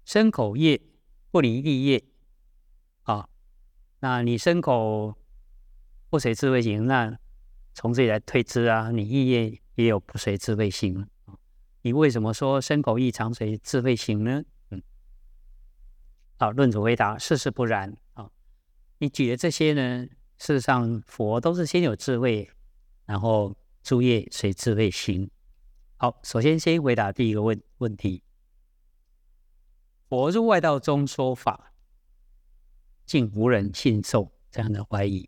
身口业不离意业啊。那你身口不随智慧行，那从这里来推知啊，你意业也有不随智慧行。你为什么说身口意常随智慧行呢？论主回答：事实不然啊。你举的这些呢，事实上佛都是先有智慧，然后诸业随智慧行。好，首先回答第一个问题：佛入外道中说法，竟无人信受，这样的怀疑。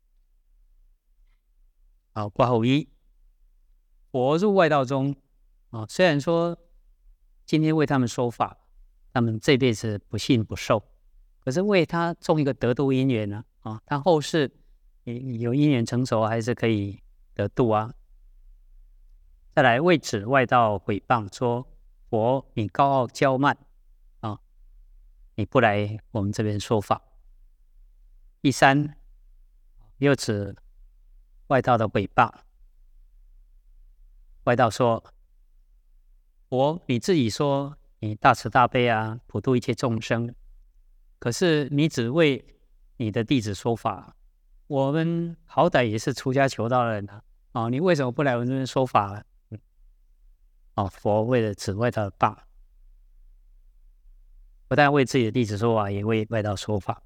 好，括号一，佛入外道中虽然说今天为他们说法，他们这辈子不信不受，可是为他种一个得度因缘呢他后世有因缘成熟，还是可以得度啊。再来，为指外道毁谤说佛你高傲骄慢你不来我们这边说法。第三，又指外道的毁谤，外道说佛你自己说你大慈大悲啊，普度一切众生，可是你只为你的弟子说法，我们好歹也是出家求道的人你为什么不来我们这边说法呢？佛为了指外道的谤，不但为自己的弟子说法，也为外道说法。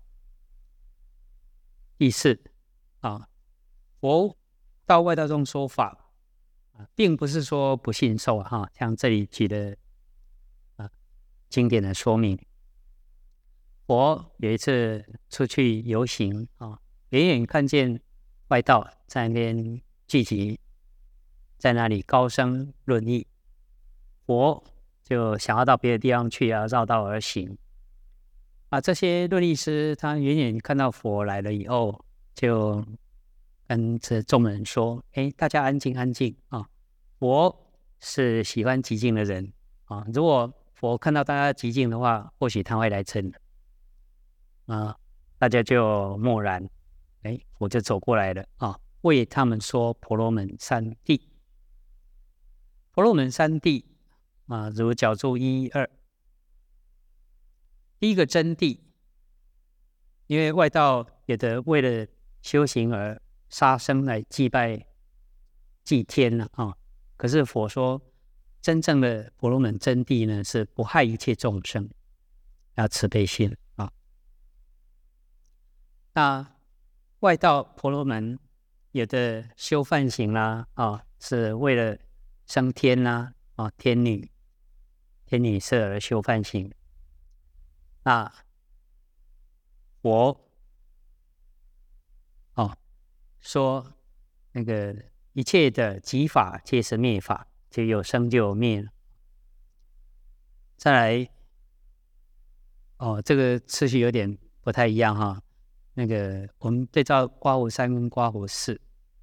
第四佛到外道中说法并不是说不信受像这里举的经典的说明。佛有一次出去游行远远看见外道在那边聚集，在那里高声论议，佛就想要到别的地方去绕道而行这些论议师他远远看到佛来了以后，就跟这众人说大家安静安静佛是喜欢寂静的人如果佛看到大家寂静的话，或许他会来嗔大家就默然佛就走过来了为他们说婆罗门三谛。婆罗门三谛如角注一二。第一个真谛，因为外道有的为了修行而杀生来祭拜祭天可是佛说真正的婆罗门真谛呢，是不害一切众生，要慈悲心那外道婆罗门有的修梵行啦是为了升天啦天女色而修梵行。那佛说那个一切的极法皆是灭法，就有生就有灭。再来这个次序有点不太一样那个我们对照刮胡3跟刮胡4，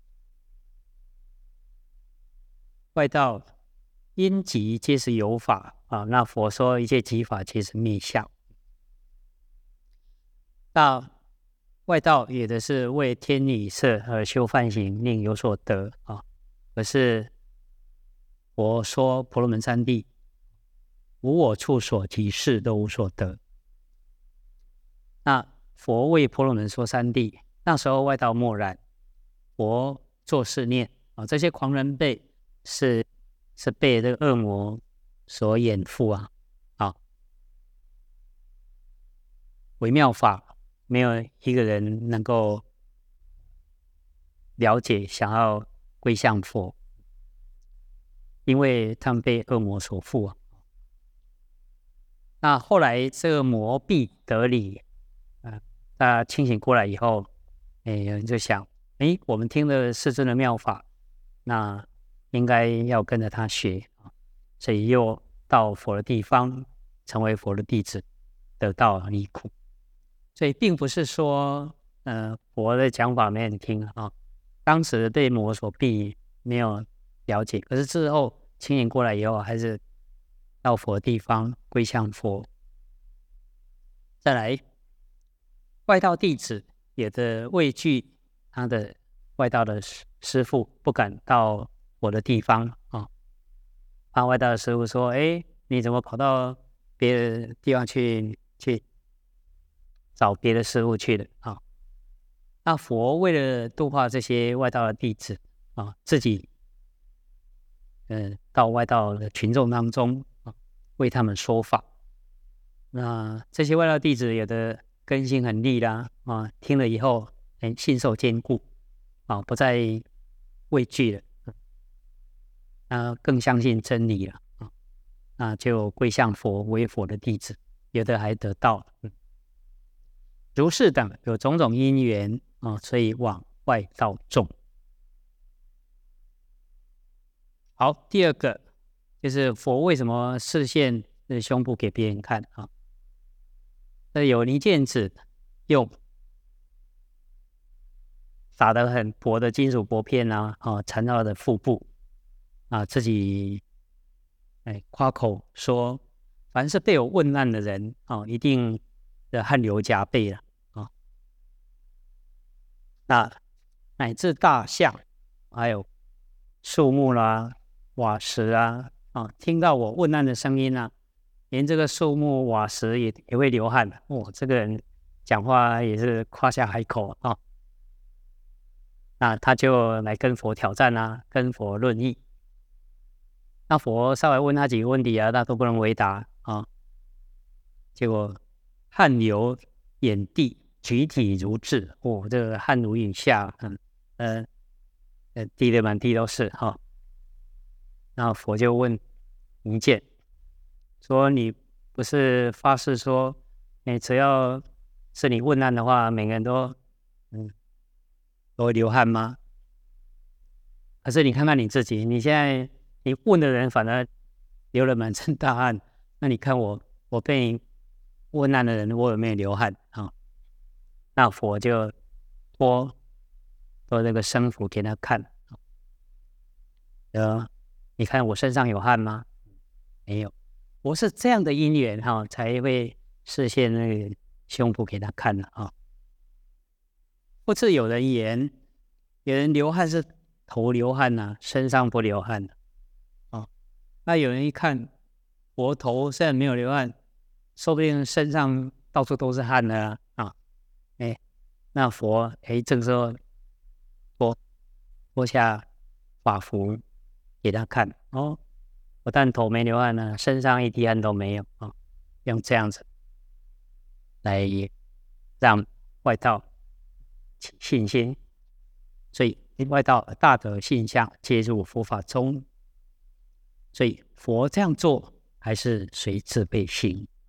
外道因极皆是有法那佛说一切极法皆是灭相。那外道有的是为天女色而修梵行，令有所得可是佛说婆罗门三谛，无我处所及事都无所得。那佛为婆罗门说三谛，那时候外道默然，佛作是念这些狂人辈是被这个恶魔所掩覆微妙法没有一个人能够了解，想要归向佛，因为他们被恶魔所缚那后来这个魔必得理大家清醒过来以后有人就想我们听了世尊的妙法，那应该要跟着他学所以又到佛的地方，成为佛的弟子，得到离苦。所以并不是说佛的讲法没人听当时被魔所逼没有了解，可是之后清醒过来以后，还是到佛的地方归向佛。再来，外道弟子有的畏惧他的外道的师父，不敢到我的地方怕外道的师父说你怎么跑到别的地方去找别的师傅去的啊。那佛为了度化这些外道的弟子啊，自己到外道的群众当中啊，为他们说法。那这些外道弟子有的根性很利啦啊，听了以后信受坚固啊，不再畏惧了，更相信真理了啊，那就归向佛为佛的弟子，有的还得道。如是等有种种因缘啊，所以往外道众。好，第二个就是佛为什么示现胸部给别人看啊？那有泥剑子用打得很薄的金属薄片缠绕的腹部啊，自己夸口说，凡是被我问难的人啊，一定的汗流浃背了啊。那乃至大象，还有树木啦、瓦石听到我问难的声音连这个树木瓦石也会流汗这个人讲话也是夸下海口啊。那他就来跟佛挑战跟佛论议。那佛稍微问他几个问题他都不能回答啊。结果汗流眼地，举体如炙这个汗如雨下，滴得满地都是哈。那佛就问泥剑说：“你不是发誓说，只要是你问难的话，每个人都会流汗吗？可是你看看你自己，你现在你问的人反而流了满身大汗，那你看我被你问难的人，我有没有流汗啊？”那佛就脱这个僧服给他看，你看我身上有汗吗？没有。我是这样的因缘才会示现那个胸部给他看的或是有人言，有人流汗是头流汗身上不流汗那有人一看佛头虽然没有流汗，说不定身上到处都是汗的那佛这个时候脱下法服给他看不但头没流汗身上一滴汗都没有用这样子来让外道起信心，所以外道大得信相，接入佛法中。所以佛这样做还是随自备性